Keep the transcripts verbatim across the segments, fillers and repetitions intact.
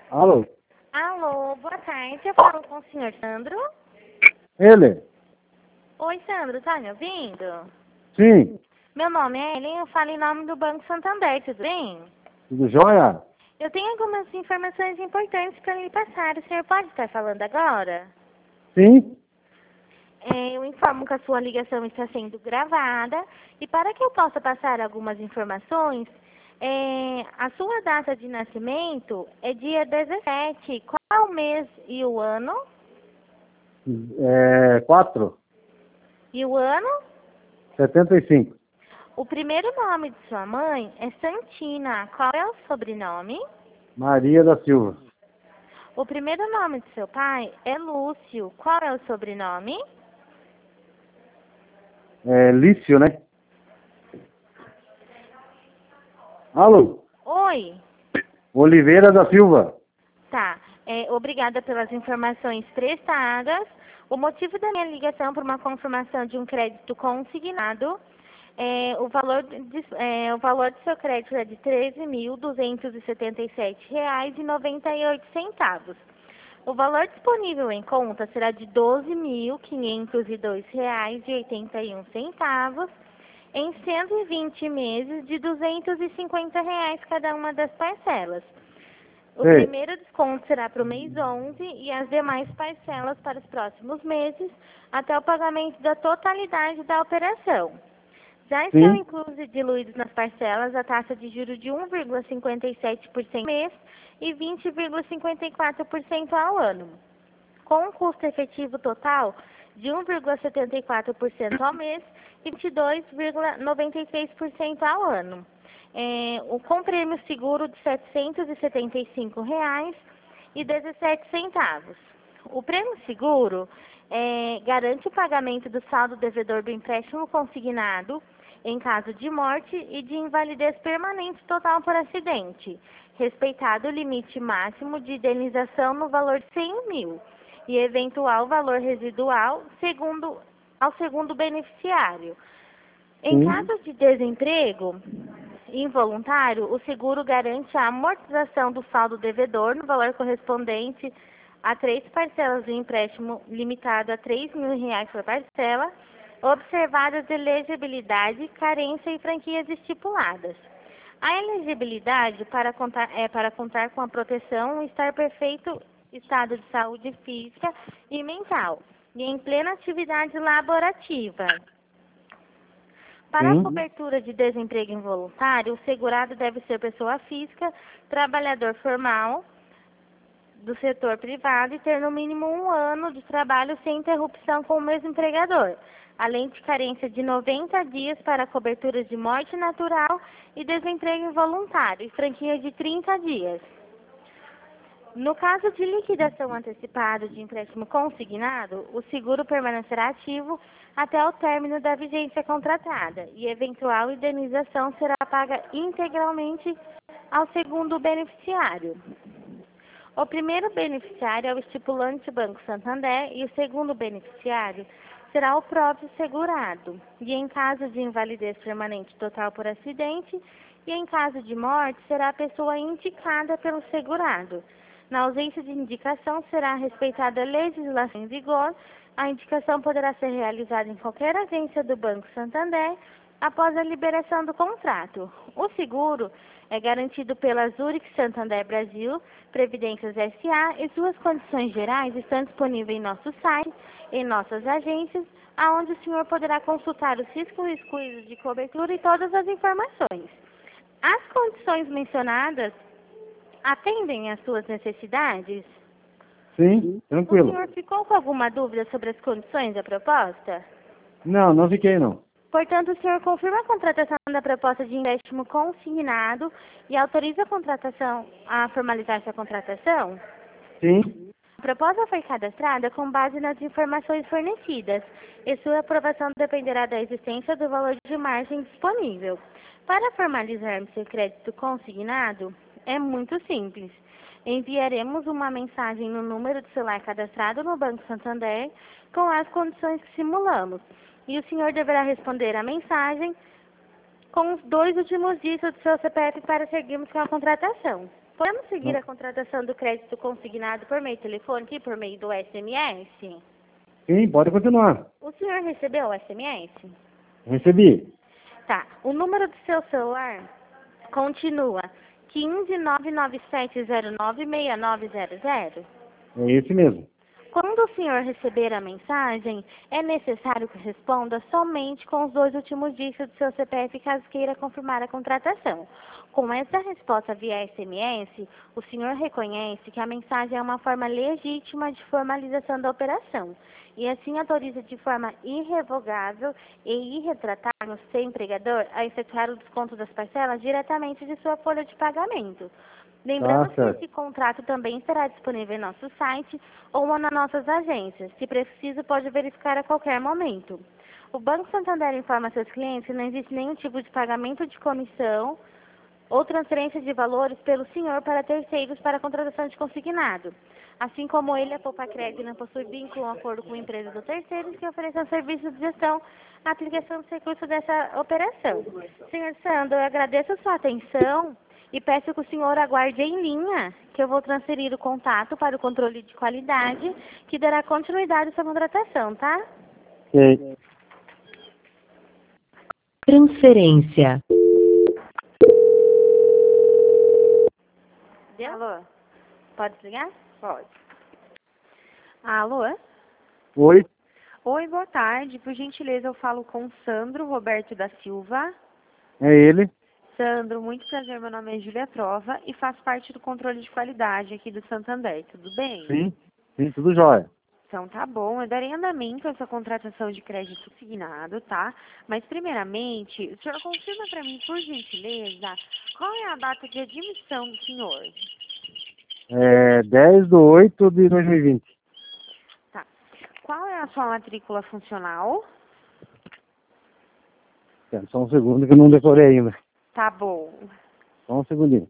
Alô? Alô, boa tarde. Eu falo com o senhor Sandro. Ele? Oi, Sandro, tá me ouvindo? Sim. Meu nome é Ellen, eu falo em nome do Banco Santander, tudo bem? Tudo jóia? Eu tenho algumas informações importantes para lhe passar. O senhor pode estar falando agora? Sim. É, eu informo que a sua ligação está sendo gravada e para que eu possa passar algumas informações, é, a sua data de nascimento é dia dezessete. Qual o mês e o ano? É, quatro, E o ano? setenta e cinco. O primeiro nome de sua mãe é Santina. Qual é o sobrenome? Maria da Silva. O primeiro nome de seu pai é Lúcio. Qual é o sobrenome? É, Lício, né? Alô? Oi. Oliveira da Silva. Tá. É, obrigada pelas informações prestadas. O motivo da minha ligação por uma confirmação de um crédito consignado é o valor de, é, o valor do seu crédito é de treze mil duzentos e setenta e sete reais e noventa e oito centavos. O valor disponível em conta será de doze mil quinhentos e dois reais e oitenta e um centavos em cento e vinte meses de duzentos e cinquenta reais cada uma das parcelas. O Sei. primeiro desconto será para o mês onze e as demais parcelas para os próximos meses, até o pagamento da totalidade da operação. Já estão Sim. inclusos e diluídos nas parcelas a taxa de juros de um vírgula cinquenta e sete por cento ao mês e vinte vírgula cinquenta e quatro por cento ao ano, com um custo efetivo total de um vírgula setenta e quatro por cento ao mês e vinte e dois vírgula noventa e seis por cento ao ano. É, o, com prêmio seguro de setecentos e setenta e cinco reais e dezessete centavos. O prêmio seguro é, garante o pagamento do saldo devedor do empréstimo consignado em caso de morte e de invalidez permanente total por acidente, respeitado o limite máximo de indenização no valor de cem mil e eventual valor residual segundo, ao segundo beneficiário. Em Sim. caso de desemprego involuntário, o seguro garante a amortização do saldo devedor no valor correspondente a três parcelas do empréstimo limitado a três mil reais por parcela, observadas elegibilidade, carência e franquias estipuladas. A elegibilidade para contar, é para contar com a proteção e estar perfeito estado de saúde física e mental e em plena atividade laborativa. Para a Sim. cobertura de desemprego involuntário, o segurado deve ser pessoa física, trabalhador formal do setor privado e ter no mínimo um ano de trabalho sem interrupção com o mesmo empregador, além de carência de noventa dias para coberturas de morte natural e desemprego involuntário e franquia de trinta dias. No caso de liquidação antecipada de empréstimo consignado, o seguro permanecerá ativo até o término da vigência contratada e eventual indenização será paga integralmente ao segundo beneficiário. O primeiro beneficiário é o estipulante Banco Santander e o segundo beneficiário será o próprio segurado. E em caso de invalidez permanente total por acidente e em caso de morte, será a pessoa indicada pelo segurado. Na ausência de indicação, será respeitada a legislação em vigor. A indicação poderá ser realizada em qualquer agência do Banco Santander após a liberação do contrato. O seguro é garantido pela Zurich Santander Brasil, Previdências S A e suas condições gerais estão disponíveis em nosso site, em nossas agências, aonde o senhor poderá consultar os riscos e excluídos de cobertura e todas as informações. As condições mencionadas atendem às suas necessidades? Sim. O Tranquilo. senhor ficou com alguma dúvida sobre as condições da proposta? Não, não fiquei não. Portanto, o senhor confirma a contratação da proposta de empréstimo consignado e autoriza a contratação a formalizar essa contratação? Sim. A proposta foi cadastrada com base nas informações fornecidas e sua aprovação dependerá da existência do valor de margem disponível. Para formalizarmos seu crédito consignado, é muito simples. Enviaremos uma mensagem no número de celular cadastrado no Banco Santander com as condições que simulamos. E o senhor deverá responder a mensagem com os dois últimos dígitos do seu C P F para seguirmos com a contratação. Podemos seguir Não. a contratação do crédito consignado por meio telefônico e por meio do S M S? Sim, pode continuar. O senhor recebeu o S M S? Recebi. Tá. O número do seu celular continua quinze, nove nove sete zero nove, seis nove zero zero? É esse mesmo. Quando o senhor receber a mensagem, é necessário que responda somente com os dois últimos dígitos do seu C P F caso queira confirmar a contratação. Com essa resposta via S M S, o senhor reconhece que a mensagem é uma forma legítima de formalização da operação e assim autoriza de forma irrevogável e irretratável o seu empregador a efetuar o desconto das parcelas diretamente de sua folha de pagamento. Lembrando Tá que certo. esse contrato também estará disponível em nosso site ou nas nossas agências. Se preciso, pode verificar a qualquer momento. O Banco Santander informa seus clientes que não existe nenhum tipo de pagamento de comissão ou transferência de valores pelo senhor para terceiros para a contratação de consignado. Assim como ele, a Poupa Crédito não possui vínculo ou acordo com empresas ou terceiros que ofereçam serviços de gestão na aplicação dos recursos dessa operação. senhor Sandro, eu agradeço a sua atenção e peço que o senhor aguarde em linha, que eu vou transferir o contato para o controle de qualidade, que dará continuidade à sua contratação, tá? Ok. Transferência. Deu? Alô? Pode ligar? Pode. Alô? Oi? Oi, boa tarde. Por gentileza, eu falo com Sandro Roberto da Silva. É ele? Sandro, muito prazer. Meu nome é Júlia Trova e faço parte do controle de qualidade aqui do Santander. Tudo bem? Sim. Sim, tudo jóia. Então, tá bom. Eu darei andamento a essa contratação de crédito consignado, tá? Mas, primeiramente, o senhor confirma para mim, por gentileza, qual é a data de admissão do senhor? É dez de oito de dois mil e vinte. Tá. Qual é a sua matrícula funcional? Espera só um segundo que eu não decorei ainda. Tá bom. Só um segundinho.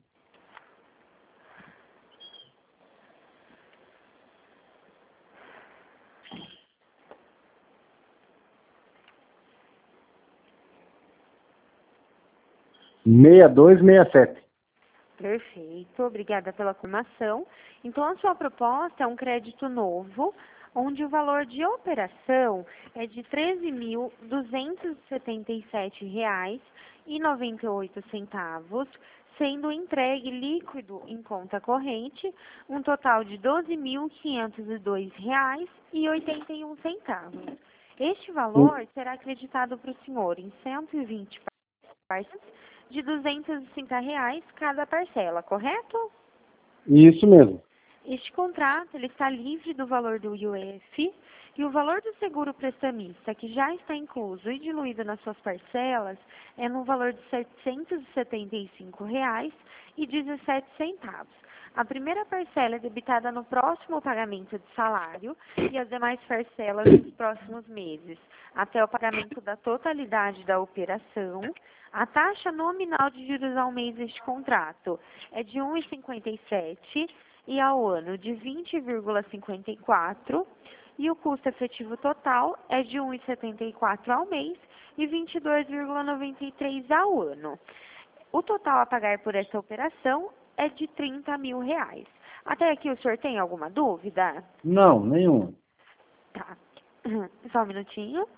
seis dois seis sete. Perfeito, obrigada pela confirmação. Então, a sua proposta é um crédito novo, onde o valor de operação é de treze mil duzentos e setenta e sete reais e noventa e oito centavos, sendo entregue líquido em conta corrente, um total de doze mil quinhentos e dois reais e oitenta e um centavos. Este valor será acreditado para o senhor em cento e vinte parcelas de duzentos e cinquenta reais cada parcela, correto? Isso mesmo. Este contrato ele está livre do valor do I O F e o valor do seguro prestamista, que já está incluso e diluído nas suas parcelas, é no valor de setecentos e setenta e cinco reais e dezessete centavos. A primeira parcela é debitada no próximo pagamento de salário e as demais parcelas nos próximos meses, até o pagamento da totalidade da operação. A taxa nominal de juros ao mês deste contrato é de um vírgula cinquenta e sete e ao ano de vinte vírgula cinquenta e quatro e o custo efetivo total é de um vírgula setenta e quatro ao mês e vinte e dois vírgula noventa e três ao ano. O total a pagar por essa operação é de trinta mil reais. Até aqui o senhor tem alguma dúvida? Não, nenhum. Tá. Só um minutinho.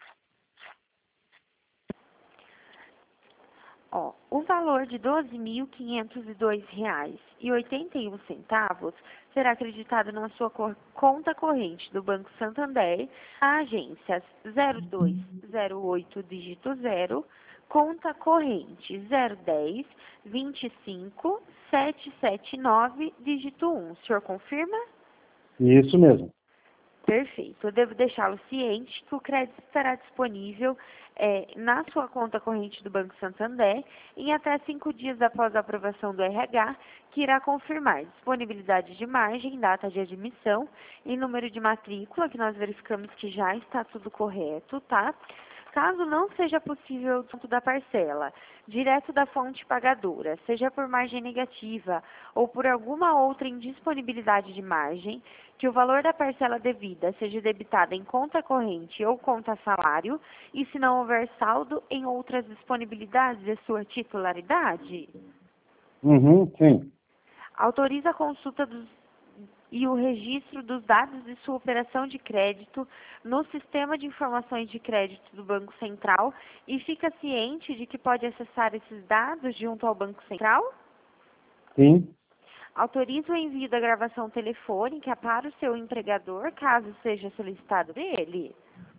Ó, o valor de doze mil quinhentos e dois reais e oitenta e um centavos será acreditado na sua cor- conta corrente do Banco Santander, a agência zero dois zero oito dígito zero, conta corrente zero dez vinte e cinco sete sete nove dígito um. O senhor confirma? Isso mesmo. Perfeito. Eu devo deixá-lo ciente que o crédito estará disponível é, na sua conta corrente do Banco Santander em até cinco dias após a aprovação do R H, que irá confirmar disponibilidade de margem, data de admissão e número de matrícula, que nós verificamos que já está tudo correto, tá? Caso não seja possível o desconto da parcela, direto da fonte pagadora, seja por margem negativa ou por alguma outra indisponibilidade de margem, que o valor da parcela devida seja debitada em conta corrente ou conta salário, e se não houver saldo em outras disponibilidades de sua titularidade. Uhum, sim. Autoriza a consulta dos, e o registro dos dados de sua operação de crédito no Sistema de Informações de Crédito do Banco Central e fica ciente de que pode acessar esses dados junto ao Banco Central? Sim. Autoriza o envio da gravação telefônica para o seu empregador, caso seja solicitado dele?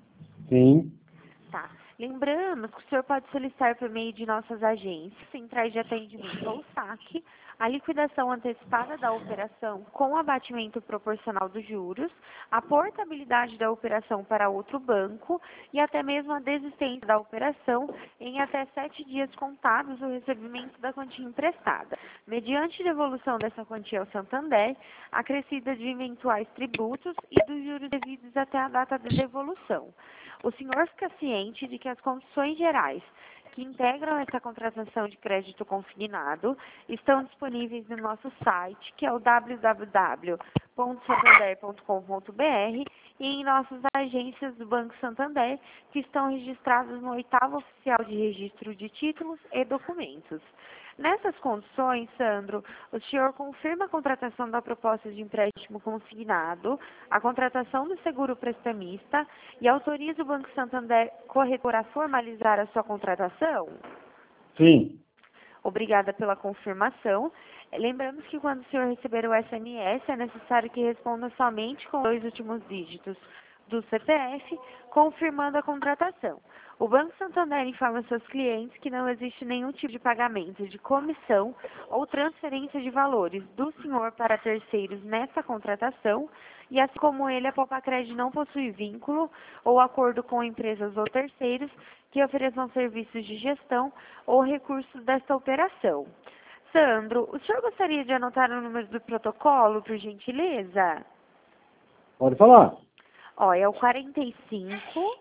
Sim. Tá. Lembramos que o senhor pode solicitar por meio de nossas agências, centrais de atendimento ou saque, a liquidação antecipada da operação com abatimento proporcional dos juros, a portabilidade da operação para outro banco e até mesmo a desistência da operação em até sete dias contados o recebimento da quantia emprestada, mediante devolução dessa quantia ao Santander, acrescida de eventuais tributos e dos juros devidos até a data de devolução. O senhor fica ciente de que as condições gerais que integram essa contratação de crédito consignado estão disponíveis no nosso site, que é o w w w ponto santander ponto com ponto b r, e em nossas agências do Banco Santander, que estão registradas no oitavo Oficial de Registro de Títulos e Documentos. Nessas condições, Sandro, o senhor confirma a contratação da proposta de empréstimo consignado, a contratação do seguro prestamista e autoriza o Banco Santander Corretor a formalizar a sua contratação? Sim. Obrigada pela confirmação. Lembramos que quando o senhor receber o S M S, é necessário que responda somente com dois últimos dígitos do C P F, confirmando a contratação. O Banco Santander informa seus clientes que não existe nenhum tipo de pagamento de comissão ou transferência de valores do senhor para terceiros nessa contratação e, assim como ele, a Popacred não possui vínculo ou acordo com empresas ou terceiros que ofereçam serviços de gestão ou recursos desta operação. Sandro, o senhor gostaria de anotar o número do protocolo, por gentileza? Pode falar. Ó, é o quarenta e cinco,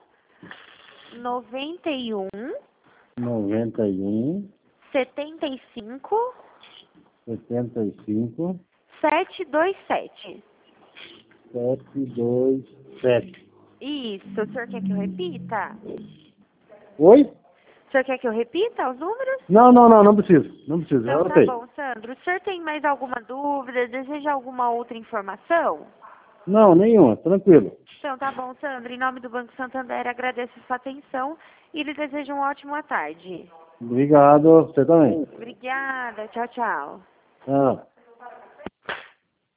noventa e um, noventa e um, setenta e cinco, setenta e cinco, sete dois sete. sete dois sete. Isso, o senhor quer que eu repita? Oi? O senhor quer que eu repita os números? Não, não, não, não precisa. Não precisa. Então Eu tá anotei. bom, Sandro. O senhor tem mais alguma dúvida? Deseja alguma outra informação? Não, nenhuma. Tranquilo. Então tá bom, Sandro. Em nome do Banco Santander, agradeço a sua atenção e lhe desejo uma ótima tarde. Obrigado. Você também. Obrigada. Tchau, tchau. Ah.